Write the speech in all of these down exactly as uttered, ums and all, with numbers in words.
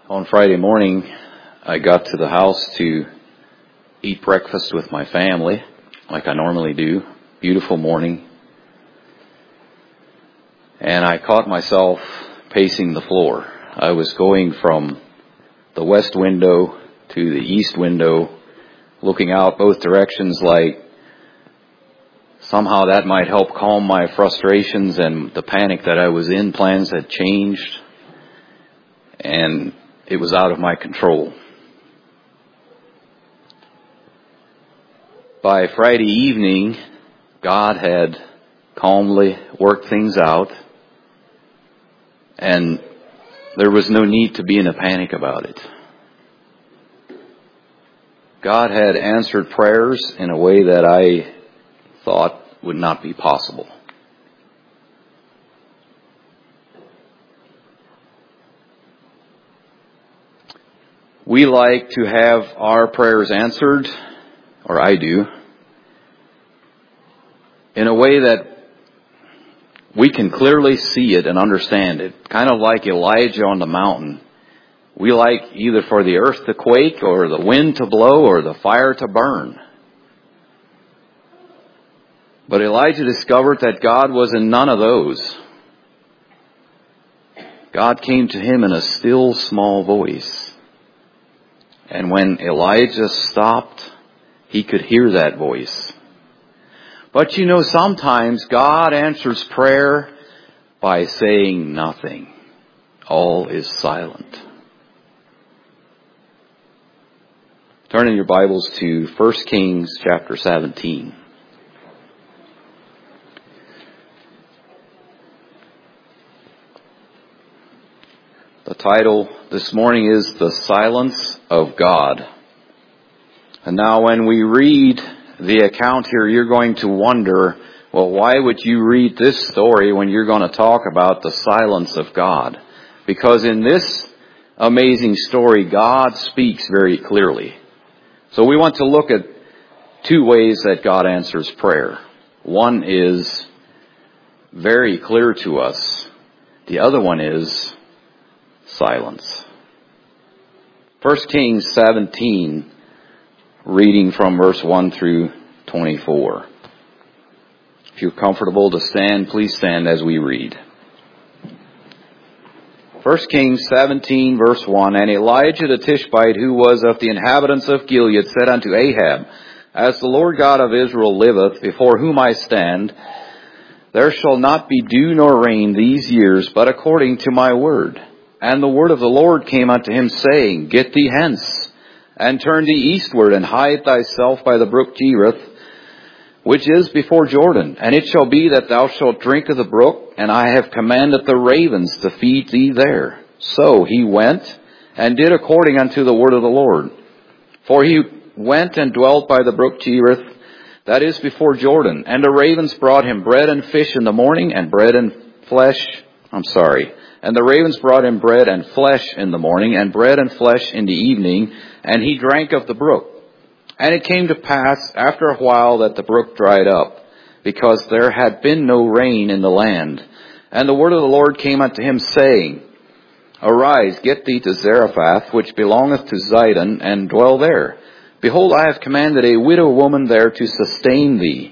On Friday morning, I got to the house to eat breakfast with my family, like I normally do. Beautiful morning. And I caught myself pacing the floor. I was going from the west window to the east window, looking out both directions like somehow that might help calm my frustrations and the panic that I was in. Plans had changed, and it was out of my control. By Friday evening, God had calmly worked things out, and there was no need to be in a panic about it. God had answered prayers in a way that I thought would not be possible. We like to have our prayers answered, or I do, in a way that we can clearly see it and understand it. Kind of like Elijah on the mountain. We like either for the earth to quake, or the wind to blow, or the fire to burn. But Elijah discovered that God was in none of those. God came to him in a still small voice. And when Elijah stopped, he could hear that voice. But you know, sometimes God answers prayer by saying nothing. All is silent. Turn in your Bibles to First Kings chapter seventeen. The title this morning is The Silence of God. And now when we read the account here, you're going to wonder, well, why would you read this story when you're going to talk about the silence of God? Because in this amazing story, God speaks very clearly. So we want to look at two ways that God answers prayer. One is very clear to us. The other one is silence. First Kings seventeen, reading from verse one through twenty-four. If you're comfortable to stand, please stand as we read. First Kings seventeen, verse one, And Elijah the Tishbite, who was of the inhabitants of Gilead, said unto Ahab, As the Lord God of Israel liveth, before whom I stand, there shall not be dew nor rain these years, but according to my word. And the word of the Lord came unto him, saying, Get thee hence, and turn thee eastward, and hide thyself by the brook Cherith, which is before Jordan. And it shall be that thou shalt drink of the brook, and I have commanded the ravens to feed thee there. So he went, and did according unto the word of the Lord. For he went and dwelt by the brook Cherith, that is before Jordan. And the ravens brought him bread and fish in the morning, and bread and flesh, I'm sorry, And the ravens brought him bread and flesh in the morning, and bread and flesh in the evening, and he drank of the brook. And it came to pass after a while that the brook dried up, because there had been no rain in the land. And the word of the Lord came unto him, saying, Arise, get thee to Zarephath, which belongeth to Zidon, and dwell there. Behold, I have commanded a widow woman there to sustain thee.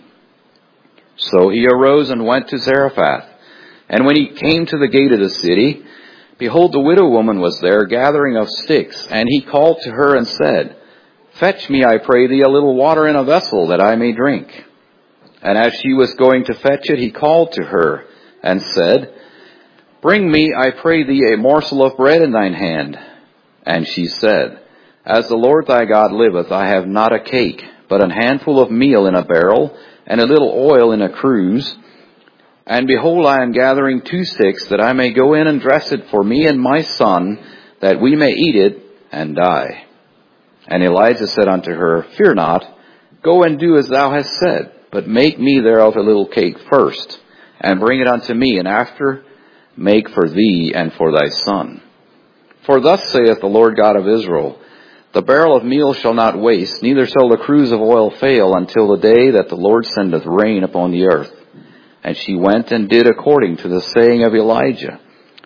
So he arose and went to Zarephath. And when he came to the gate of the city, behold, the widow woman was there, gathering of sticks. And he called to her and said, Fetch me, I pray thee, a little water in a vessel, that I may drink. And as she was going to fetch it, he called to her and said, Bring me, I pray thee, a morsel of bread in thine hand. And she said, As the Lord thy God liveth, I have not a cake, but an handful of meal in a barrel, and a little oil in a cruse. And behold, I am gathering two sticks, that I may go in and dress it for me and my son, that we may eat it and die. And Elijah said unto her, Fear not, go and do as thou hast said, but make me thereof a little cake first, and bring it unto me, and after make for thee and for thy son. For thus saith the Lord God of Israel, The barrel of meal shall not waste, neither shall the cruse of oil fail, until the day that the Lord sendeth rain upon the earth. And she went and did according to the saying of Elijah.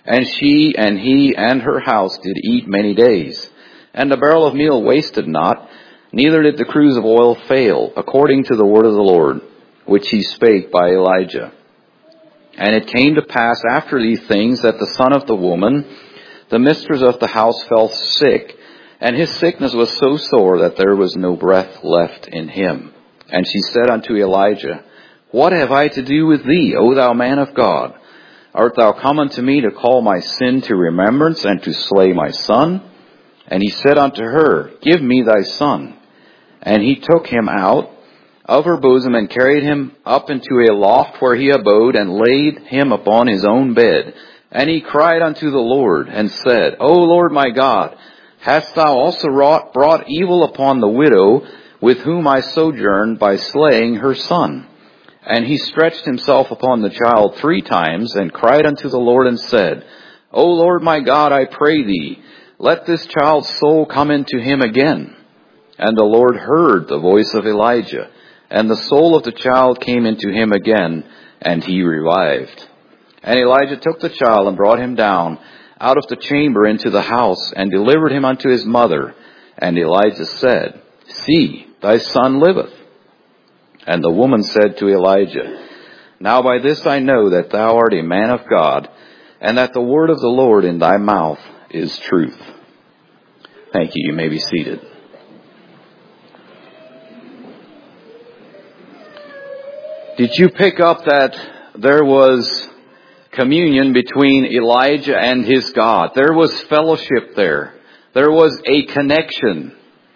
And she and he and her house did eat many days. And the barrel of meal wasted not, neither did the cruse of oil fail, according to the word of the Lord, which he spake by Elijah. And it came to pass after these things that the son of the woman, the mistress of the house, fell sick, and his sickness was so sore that there was no breath left in him. And she said unto Elijah, What have I to do with thee, O thou man of God? Art thou come unto me to call my sin to remembrance and to slay my son? And he said unto her, Give me thy son. And he took him out of her bosom and carried him up into a loft where he abode and laid him upon his own bed. And he cried unto the Lord and said, O Lord my God, hast thou also wrought, brought evil upon the widow with whom I sojourned by slaying her son? And he stretched himself upon the child three times and cried unto the Lord and said, O Lord my God, I pray thee, let this child's soul come into him again. And the Lord heard the voice of Elijah, and the soul of the child came into him again, and he revived. And Elijah took the child and brought him down out of the chamber into the house, and delivered him unto his mother. And Elijah said, See, thy son liveth. And the woman said to Elijah, Now by this I know that thou art a man of God, and that the word of the Lord in thy mouth is truth. Thank you. You may be seated. Did you pick up that there was communion between Elijah and his God? There was fellowship there. There was a connection.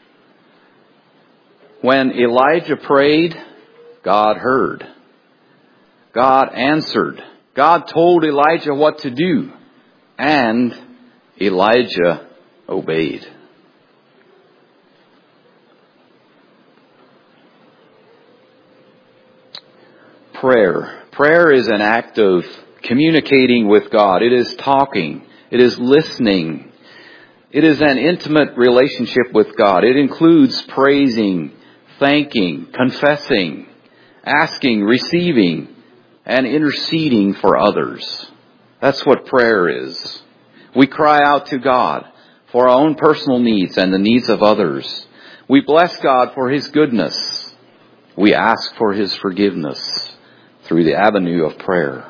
When Elijah prayed, God heard. God answered. God told Elijah what to do. And Elijah obeyed. Prayer. Prayer is an act of communicating with God. It is talking. It is listening. It is an intimate relationship with God. It includes praising, thanking, confessing, asking, receiving, and interceding for others. That's what prayer is. We cry out to God for our own personal needs and the needs of others. We bless God for His goodness. We ask for His forgiveness through the avenue of prayer.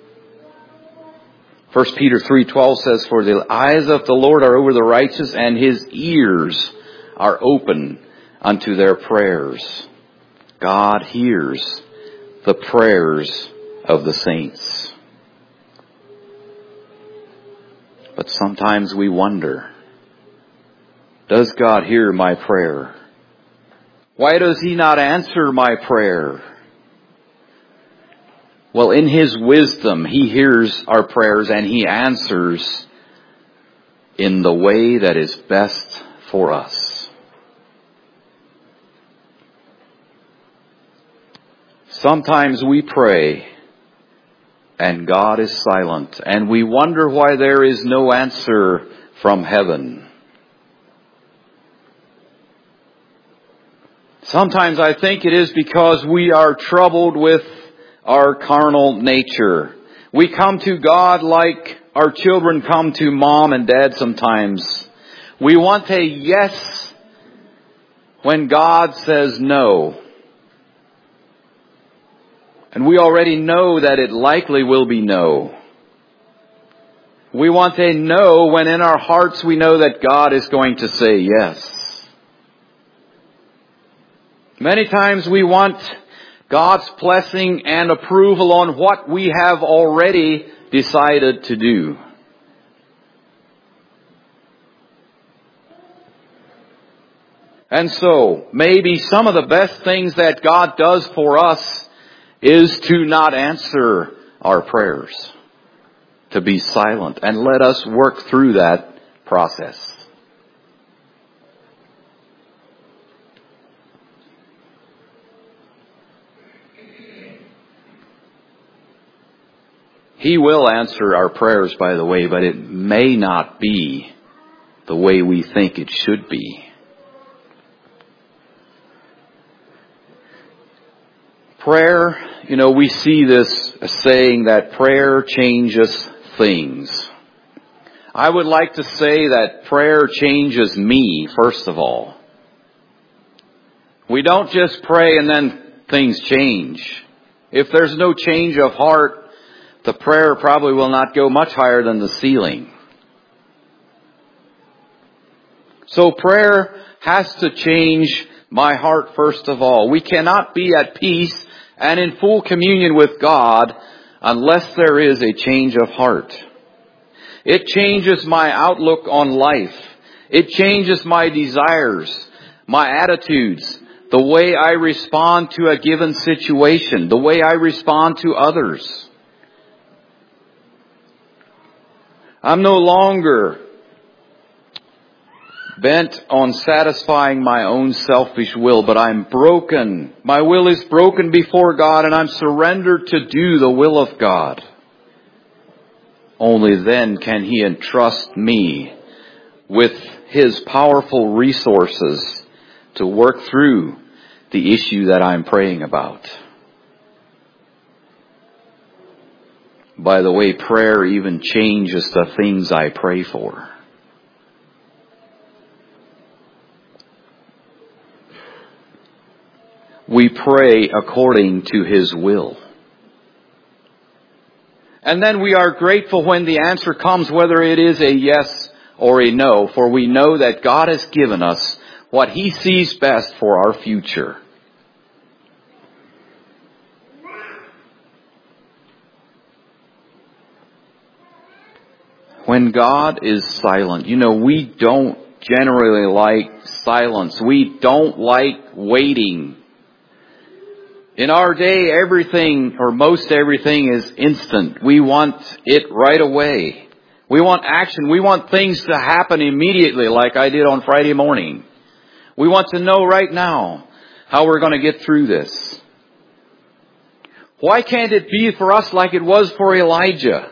First Peter three twelve says, For the eyes of the Lord are over the righteous, and His ears are open unto their prayers. God hears the prayers of the saints. But sometimes we wonder, does God hear my prayer? Why does He not answer my prayer? Well, in His wisdom, He hears our prayers and He answers in the way that is best for us. Sometimes we pray and God is silent, and we wonder why there is no answer from heaven. Sometimes I think it is because we are troubled with our carnal nature. We come to God like our children come to mom and dad sometimes. We want a yes when God says no. And we already know that it likely will be no. We want a no when in our hearts we know that God is going to say yes. Many times we want God's blessing and approval on what we have already decided to do. And so, maybe some of the best things that God does for us is to not answer our prayers, to be silent and let us work through that process. He will answer our prayers, by the way, but it may not be the way we think it should be. Prayer, you know, we see this saying that prayer changes things. I would like to say that prayer changes me, first of all. We don't just pray and then things change. If there's no change of heart, the prayer probably will not go much higher than the ceiling. So prayer has to change my heart first of all. We cannot be at peace and in full communion with God unless there is a change of heart. It changes my outlook on life. It changes my desires, my attitudes, the way I respond to a given situation, the way I respond to others. I'm no longer bent on satisfying my own selfish will, but I'm broken. My will is broken before God, and I'm surrendered to do the will of God. Only then can He entrust me with His powerful resources to work through the issue that I'm praying about. By the way, prayer even changes the things I pray for. We pray according to His will. And then we are grateful when the answer comes, whether it is a yes or a no, for we know that God has given us what He sees best for our future. When God is silent, you know, we don't generally like silence. We don't like waiting. In our day, everything, or most everything, is instant. We want it right away. We want action. We want things to happen immediately, like I did on Friday morning. We want to know right now how we're going to get through this. Why can't it be for us like it was for Elijah?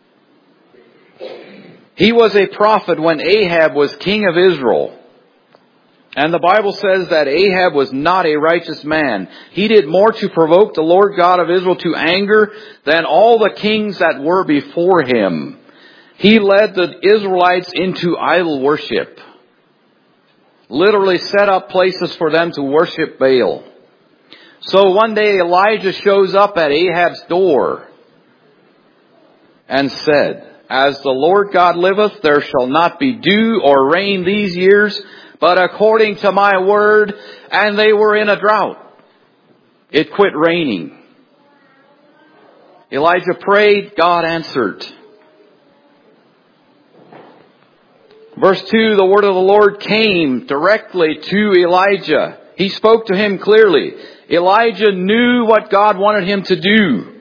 He was a prophet when Ahab was king of Israel. And the Bible says that Ahab was not a righteous man. He did more to provoke the Lord God of Israel to anger than all the kings that were before him. He led the Israelites into idol worship. Literally set up places for them to worship Baal. So one day Elijah shows up at Ahab's door and said, "As the Lord God liveth, there shall not be dew or rain these years, but according to my word," and they were in a drought. It quit raining. Elijah prayed, God answered. Verse two, the word of the Lord came directly to Elijah. He spoke to him clearly. Elijah knew what God wanted him to do.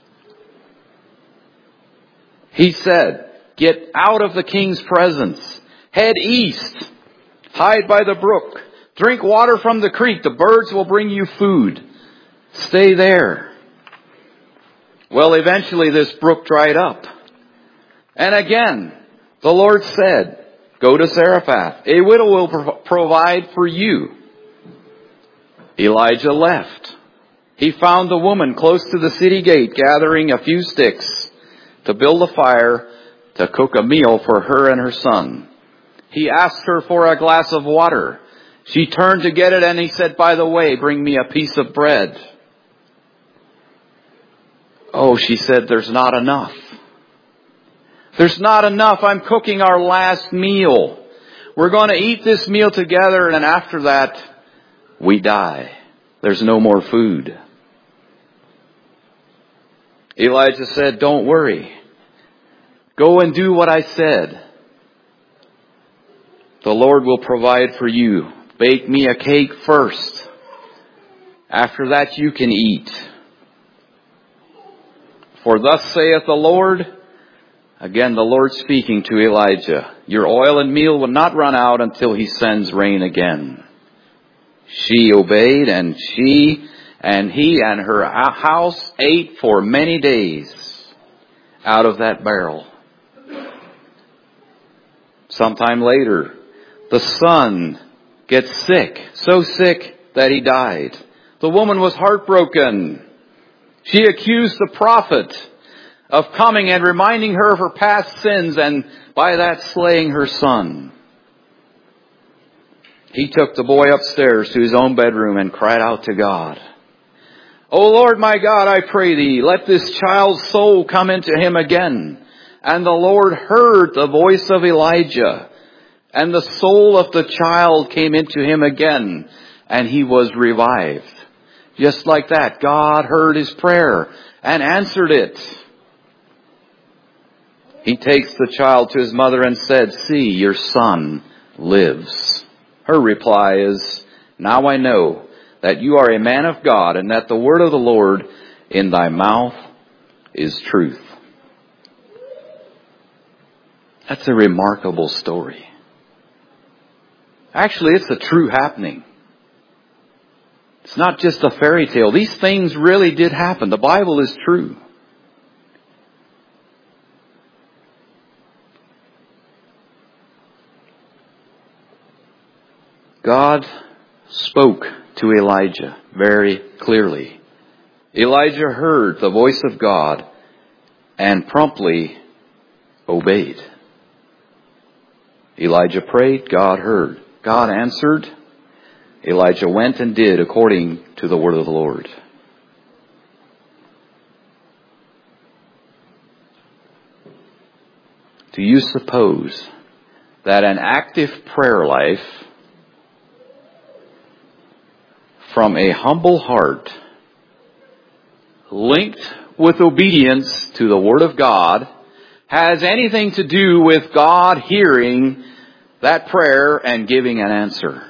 He said, "Get out of the king's presence. Head east. Hide by the brook. Drink water from the creek. The birds will bring you food. Stay there." Well, eventually this brook dried up. And again, the Lord said, "Go to Zarephath. A widow will pro- provide for you." Elijah left. He found the woman close to the city gate gathering a few sticks to build a fire to cook a meal for her and her son. He asked her for a glass of water. She turned to get it and he said, "By the way, bring me a piece of bread." "Oh," she said, "there's not enough. There's not enough. I'm cooking our last meal. We're going to eat this meal together and after that, we die. There's no more food." Elijah said, "Don't worry. Go and do what I said. The Lord will provide for you. Bake me a cake first. After that you can eat. For thus saith the Lord," again the Lord speaking to Elijah, "your oil and meal will not run out until He sends rain again." She obeyed, and she and he and her house ate for many days out of that barrel. Sometime later, the son gets sick, so sick that he died. The woman was heartbroken. She accused the prophet of coming and reminding her of her past sins and by that slaying her son. He took the boy upstairs to his own bedroom and cried out to God, "O Lord my God, I pray thee, let this child's soul come into him again." And the Lord heard the voice of Elijah, and the soul of the child came into him again, and he was revived. Just like that, God heard his prayer and answered it. He takes the child to his mother and said, "See, your son lives." Her reply is, "Now I know that you are a man of God, and that the word of the Lord in thy mouth is truth." That's a remarkable story. Actually, it's a true happening. It's not just a fairy tale. These things really did happen. The Bible is true. God spoke to Elijah very clearly. Elijah heard the voice of God and promptly obeyed. Elijah prayed, God heard. God answered. Elijah went and did according to the word of the Lord. Do you suppose that an active prayer life from a humble heart, linked with obedience to the Word of God, has anything to do with God hearing that prayer and giving an answer?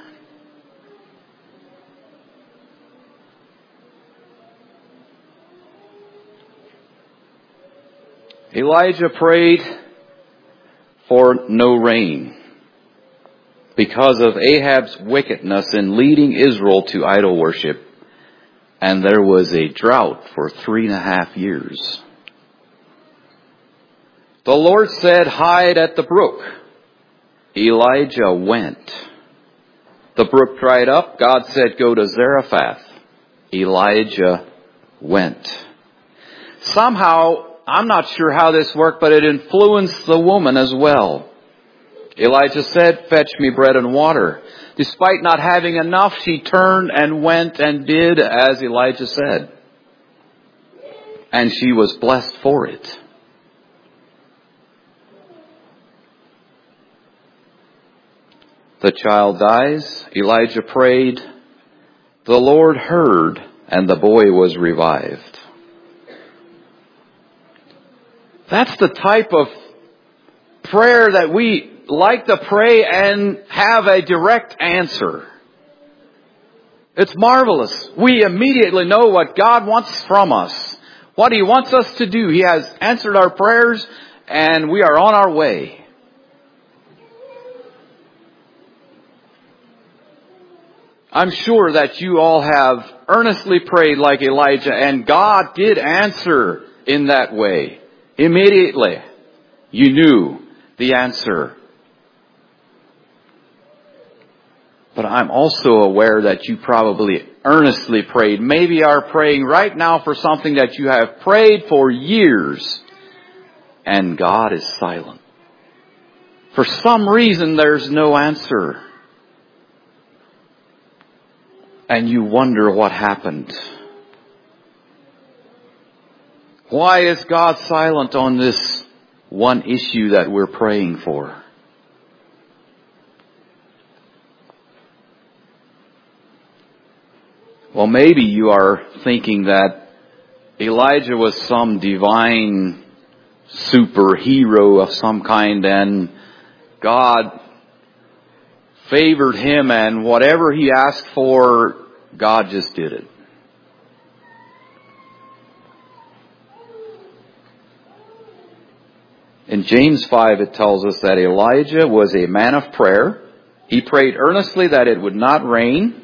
Elijah prayed for no rain because of Ahab's wickedness in leading Israel to idol worship. And there was a drought for three and a half years. The Lord said, "Hide at the brook." Elijah went. The brook dried up. God said, "Go to Zarephath." Elijah went. Somehow, I'm not sure how this worked, but it influenced the woman as well. Elijah said, "Fetch me bread and water." Despite not having enough, she turned and went and did as Elijah said. And she was blessed for it. The child dies. Elijah prayed. The Lord heard, and the boy was revived. That's the type of prayer that we like to pray and have a direct answer. It's marvelous. We immediately know what God wants from us, what He wants us to do. He has answered our prayers and we are on our way. I'm sure that you all have earnestly prayed like Elijah, and God did answer in that way. Immediately, you knew the answer. But I'm also aware that you probably earnestly prayed, maybe are praying right now for something that you have prayed for years, and God is silent. For some reason, there's no answer. And you wonder what happened. Why is God silent on this one issue that we're praying for? Well, maybe you are thinking that Elijah was some divine superhero of some kind, and God favored him, and whatever he asked for, God just did it. In James five, it tells us that Elijah was a man of prayer. He prayed earnestly that it would not rain.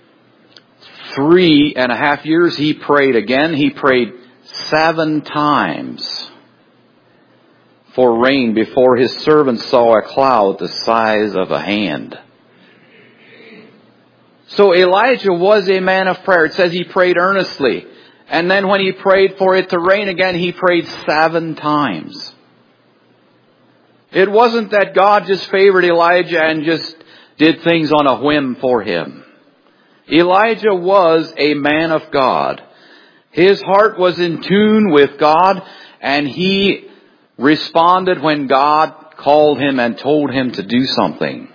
Three and a half years he prayed again. He prayed seven times for rain before his servant saw a cloud the size of a hand. So Elijah was a man of prayer. It says he prayed earnestly. And then when he prayed for it to rain again, he prayed seven times. It wasn't that God just favored Elijah and just did things on a whim for him. Elijah was a man of God. His heart was in tune with God, and he responded when God called him and told him to do something.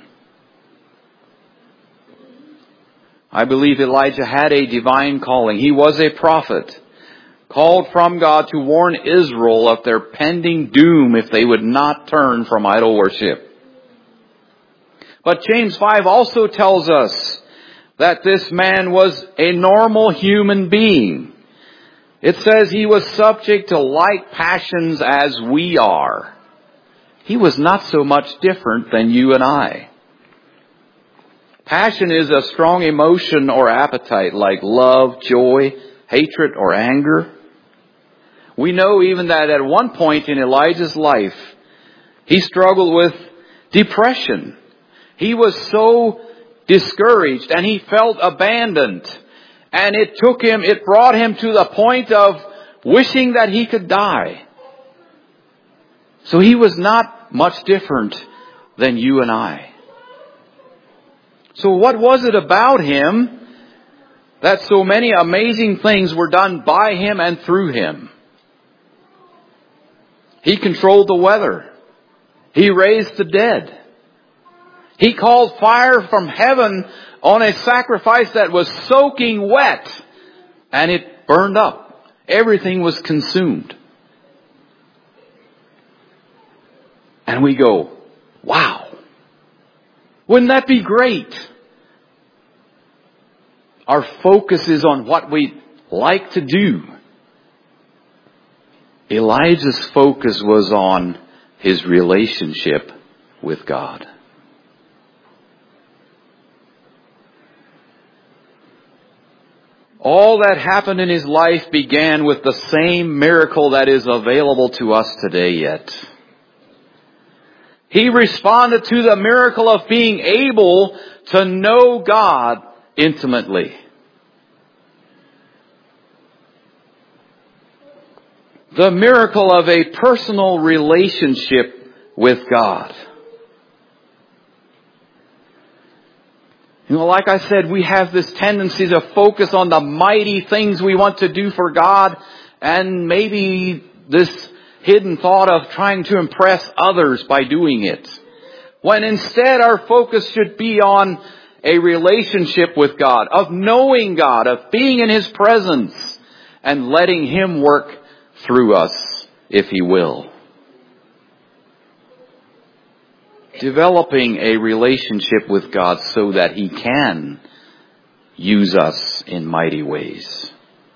I believe Elijah had a divine calling. He was a prophet, called from God to warn Israel of their pending doom if they would not turn from idol worship. But James five also tells us that this man was a normal human being. It says he was subject to like passions as we are. He was not so much different than you and I. Passion is a strong emotion or appetite like love, joy, hatred, or anger. We know even that at one point in Elijah's life, he struggled with depression. He was so discouraged and he felt abandoned. And it took him, it brought him to the point of wishing that he could die. So he was not much different than you and I. So what was it about him that so many amazing things were done by him and through him? He controlled the weather. He raised the dead. He called fire from heaven on a sacrifice that was soaking wet, and it burned up. Everything was consumed. And we go, wow, wouldn't that be great? Our focus is on what we like to do. Elijah's focus was on his relationship with God. All that happened in his life began with the same miracle that is available to us today yet. He responded to the miracle of being able to know God intimately. The miracle of a personal relationship with God. You know, like I said, we have this tendency to focus on the mighty things we want to do for God, and maybe this hidden thought of trying to impress others by doing it. When instead our focus should be on a relationship with God, of knowing God, of being in His presence, and letting Him work through us, if He will. Developing a relationship with God so that He can use us in mighty ways.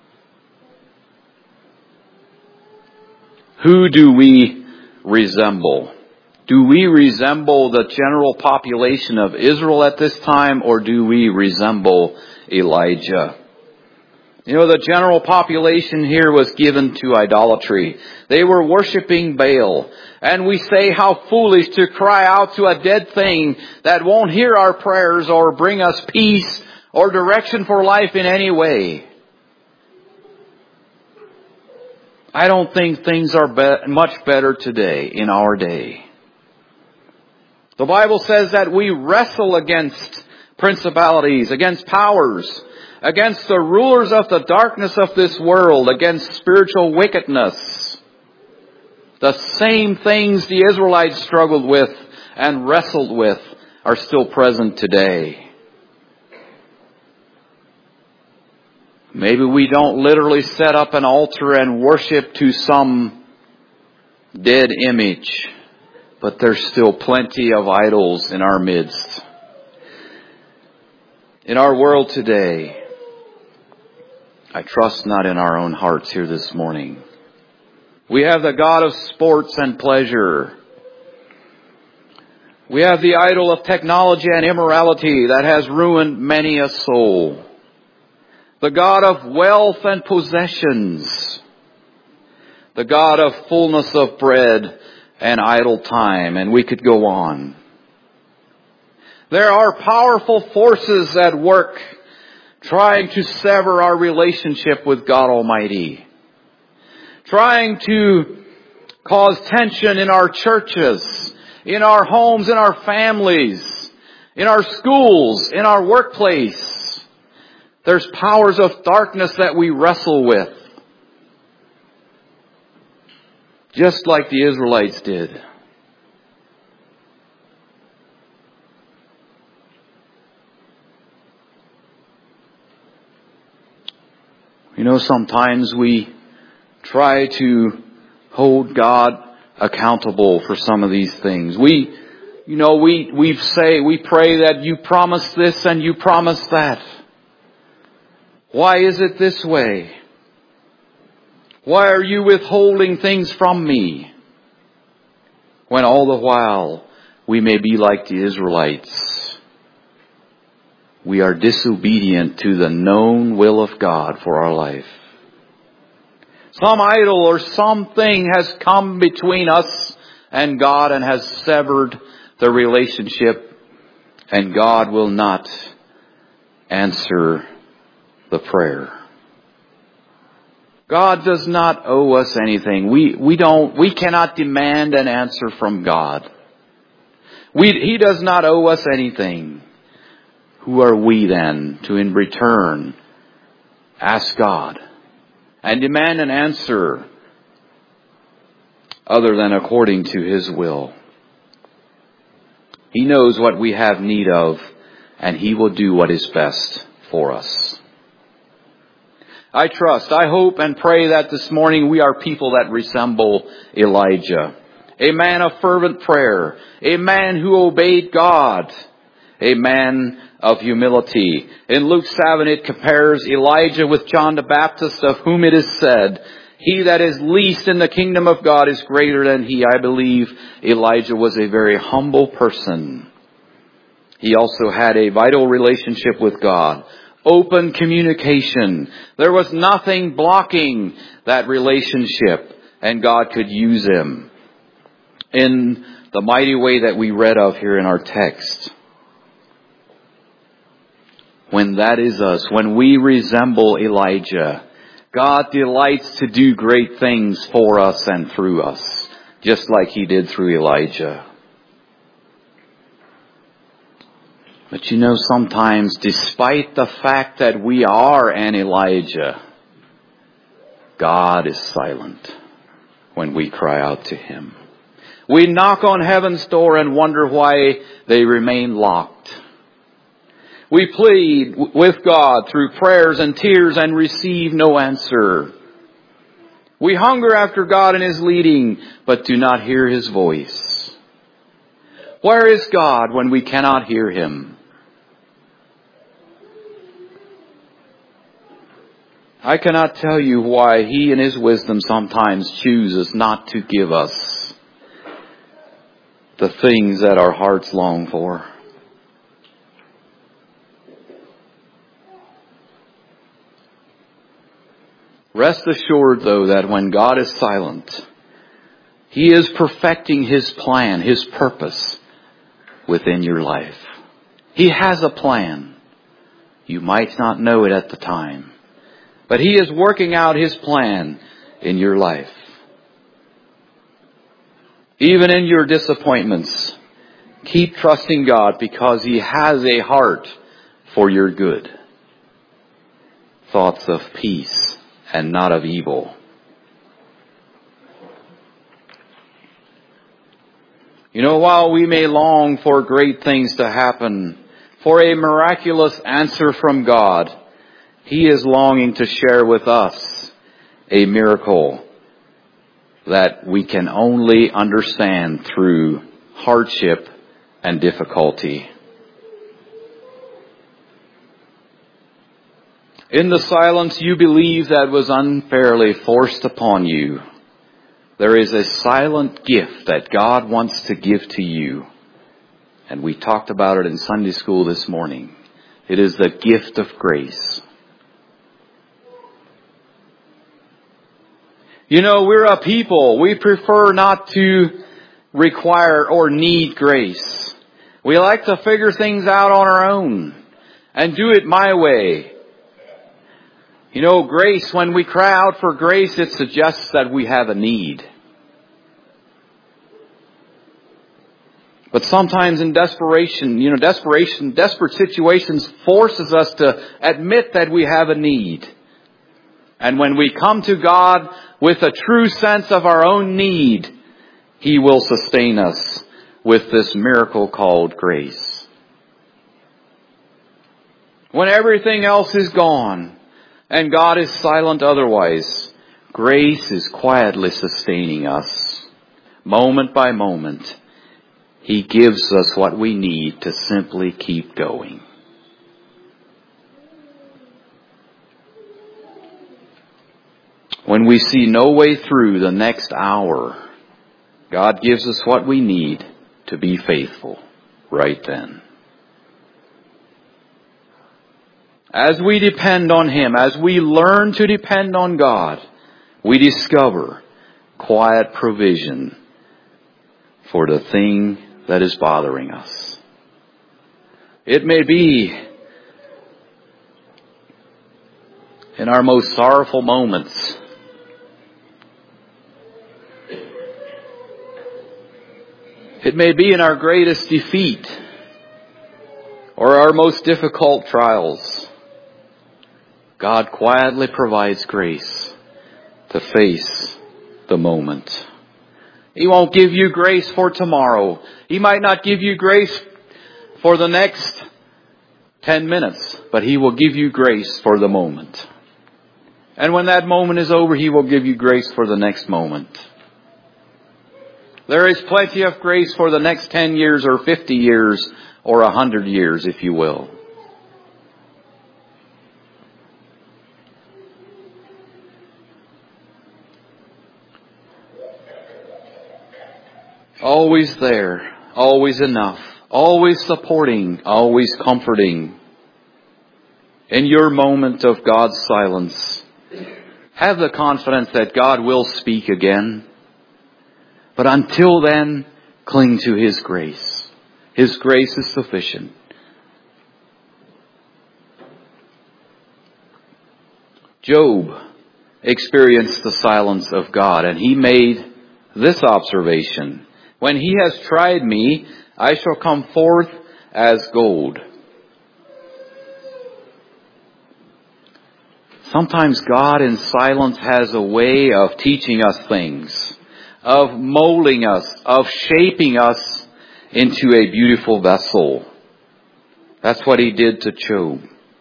Who do we resemble? Do we resemble the general population of Israel at this time, or do we resemble Elijah? You know, the general population here was given to idolatry. They were worshiping Baal. And we say how foolish to cry out to a dead thing that won't hear our prayers or bring us peace or direction for life in any way. I don't think things are be- much better today, in our day. The Bible says that we wrestle against principalities, against powers, against the rulers of the darkness of this world, against spiritual wickedness. The same things the Israelites struggled with and wrestled with are still present today. Maybe we don't literally set up an altar and worship to some dead image, but there's still plenty of idols in our midst. In our world today, I trust not in our own hearts here this morning. We have the God of sports and pleasure. We have the idol of technology and immorality that has ruined many a soul. The God of wealth and possessions. The God of fullness of bread and idle time. And we could go on. There are powerful forces at work trying to sever our relationship with God Almighty, trying to cause tension in our churches, in our homes, in our families, in our schools, in our workplace. There's powers of darkness that we wrestle with, just like the Israelites did. You know, sometimes we try to hold God accountable for some of these things. We, you know, we, we say, we pray that you promise this and you promise that. Why is it this way? Why are you withholding things from me? When all the while we may be like the Israelites. We are disobedient to the known will of God for our life. Some idol or something has come between us and God and has severed the relationship, and God will not answer the prayer. God does not owe us anything. We, we don't, we cannot demand an answer from God. We, He does not owe us anything. Who are we then to in return ask God and demand an answer other than according to His will? He knows what we have need of, and He will do what is best for us. I trust, I hope and pray that this morning we are people that resemble Elijah. A man of fervent prayer. A man who obeyed God. A man of humility. In Luke seven it compares Elijah with John the Baptist, of whom it is said, he that is least in the kingdom of God is greater than he. I believe Elijah was a very humble person. He also had a vital relationship with God. Open communication. There was nothing blocking that relationship, and God could use him in the mighty way that we read of here in our text. When that is us, when we resemble Elijah, God delights to do great things for us and through us, just like He did through Elijah. But you know, sometimes, despite the fact that we are an Elijah, God is silent when we cry out to Him. We knock on heaven's door and wonder why they remain locked. We plead with God through prayers and tears and receive no answer. We hunger after God and His leading, but do not hear His voice. Where is God when we cannot hear Him? I cannot tell you why He in His wisdom sometimes chooses not to give us the things that our hearts long for. Rest assured, though, that when God is silent, He is perfecting His plan, His purpose within your life. He has a plan. You might not know it at the time, but He is working out His plan in your life. Even in your disappointments, keep trusting God, because He has a heart for your good. Thoughts of peace and not of evil. You know, while we may long for great things to happen, for a miraculous answer from God, He is longing to share with us a miracle that we can only understand through hardship and difficulty. In the silence you believe that was unfairly forced upon you, there is a silent gift that God wants to give to you. And we talked about it in Sunday school this morning. It is the gift of grace. You know, we're a people. We prefer not to require or need grace. We like to figure things out on our own and do it my way. You know, grace, when we cry out for grace, it suggests that we have a need. But sometimes in desperation, you know, desperation, desperate situations forces us to admit that we have a need. And when we come to God with a true sense of our own need, He will sustain us with this miracle called grace. When everything else is gone and God is silent otherwise, grace is quietly sustaining us. Moment by moment, He gives us what we need to simply keep going. When we see no way through the next hour, God gives us what we need to be faithful right then. As we depend on Him, as we learn to depend on God, we discover quiet provision for the thing that is bothering us. It may be in our most sorrowful moments. It may be in our greatest defeat or our most difficult trials. God quietly provides grace to face the moment. He won't give you grace for tomorrow. He might not give you grace for the next ten minutes, but He will give you grace for the moment. And when that moment is over, He will give you grace for the next moment. There is plenty of grace for the next ten years or fifty years or a hundred years, if you will. Always there, always enough, always supporting, always comforting. In your moment of God's silence, have the confidence that God will speak again. But until then, cling to His grace. His grace is sufficient. Job experienced the silence of God, and he made this observation: when He has tried me, I shall come forth as gold. Sometimes God in silence has a way of teaching us things, of molding us, of shaping us into a beautiful vessel. That's what He did to Job.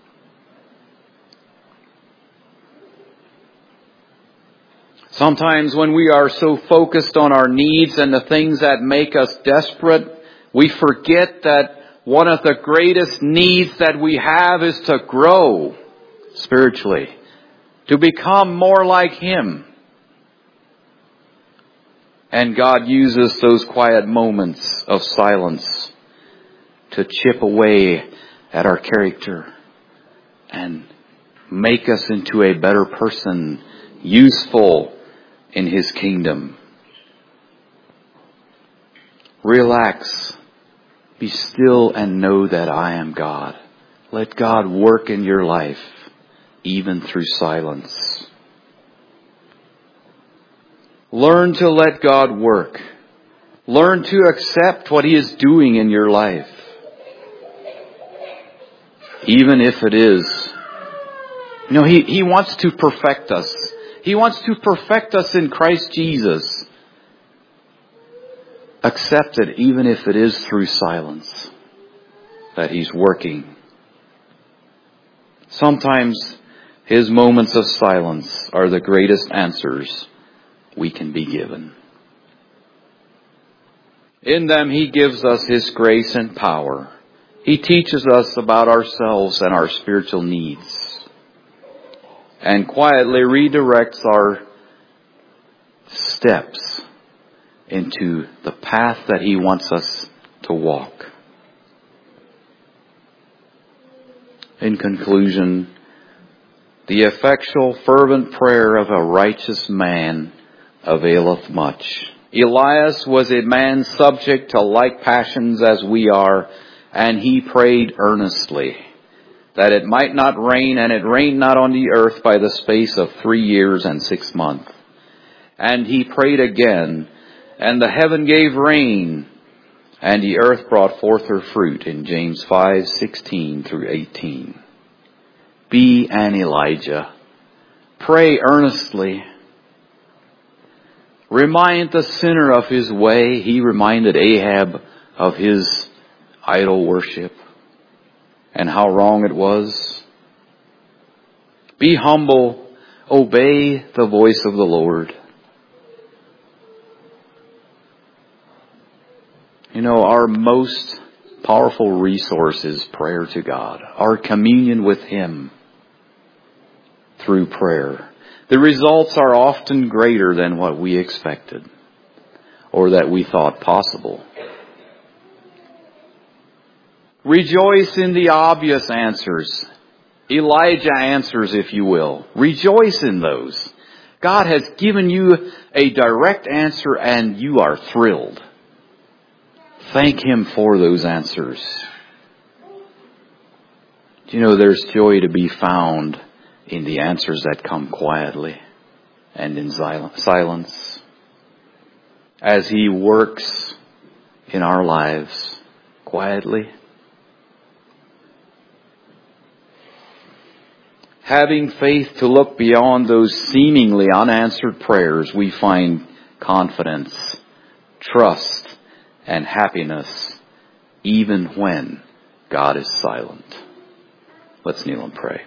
Sometimes when we are so focused on our needs and the things that make us desperate, we forget that one of the greatest needs that we have is to grow spiritually, to become more like Him. And God uses those quiet moments of silence to chip away at our character and make us into a better person, useful in His kingdom. Relax. Be still and know that I am God. Let God work in your life, even through silence. Learn to let God work. Learn to accept what He is doing in your life, even if it is. You know, He, He wants to perfect us. He wants to perfect us in Christ Jesus. Accept it, even if it is through silence, that He's working. Sometimes His moments of silence are the greatest answers we can be given. In them, He gives us His grace and power. He teaches us about ourselves and our spiritual needs, and quietly redirects our steps into the path that He wants us to walk. In conclusion, the effectual, fervent prayer of a righteous man availeth much. Elias was a man subject to like passions as we are, and he prayed earnestly. that it might not rain, and it rained not on the earth by the space of three years and six months. And he prayed again, and the heaven gave rain, and the earth brought forth her fruit, in James five, sixteen through eighteen. Be an Elijah. Pray earnestly. Remind the sinner of his way. He reminded Ahab of his idol worship and how wrong it was. Be humble. Obey the voice of the Lord. You know, our most powerful resource is prayer to God, our communion with Him through prayer. The results are often greater than what we expected or that we thought possible. Rejoice in the obvious answers. Elijah answers, if you will. Rejoice in those. God has given you a direct answer and you are thrilled. Thank Him for those answers. Do you know there's joy to be found in the answers that come quietly and in silence as He works in our lives quietly? Having faith to look beyond those seemingly unanswered prayers, we find confidence, trust, and happiness even when God is silent. Let's kneel and pray.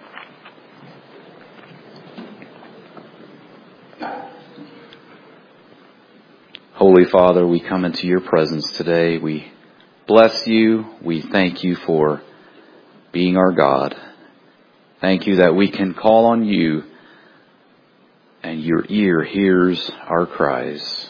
Holy Father, we come into your presence today. We bless you. We thank you for being our God. Thank you that we can call on you and your ear hears our cries.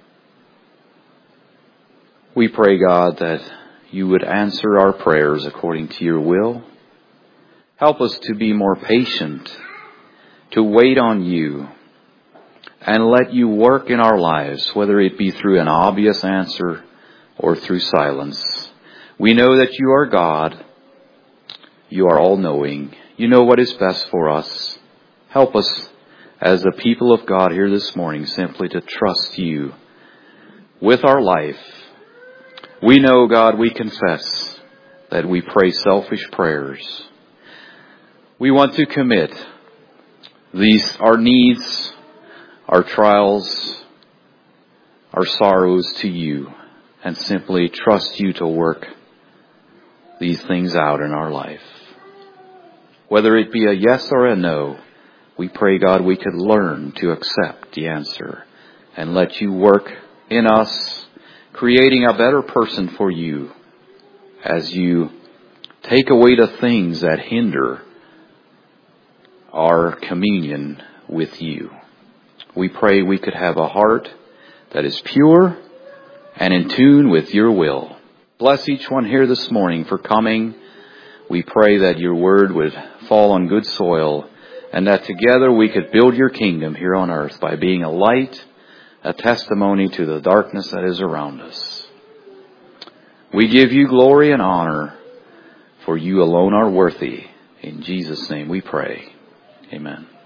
We pray, God, that you would answer our prayers according to your will. Help us to be more patient, to wait on you, and let you work in our lives, whether it be through an obvious answer or through silence. We know that you are God. You are all-knowing. You know what is best for us. Help us as the people of God here this morning simply to trust you with our life. We know, God, we confess that we pray selfish prayers. We want to commit these, our needs, our trials, our sorrows to you and simply trust you to work these things out in our life. Whether it be a yes or a no, we pray, God, we could learn to accept the answer and let you work in us, creating a better person for you as you take away the things that hinder our communion with you. We pray we could have a heart that is pure and in tune with your will. Bless each one here this morning for coming. We pray that your word would fall on good soil and that together we could build your kingdom here on earth by being a light, a testimony to the darkness that is around us. We give you glory and honor, for you alone are worthy. In Jesus' name we pray. Amen.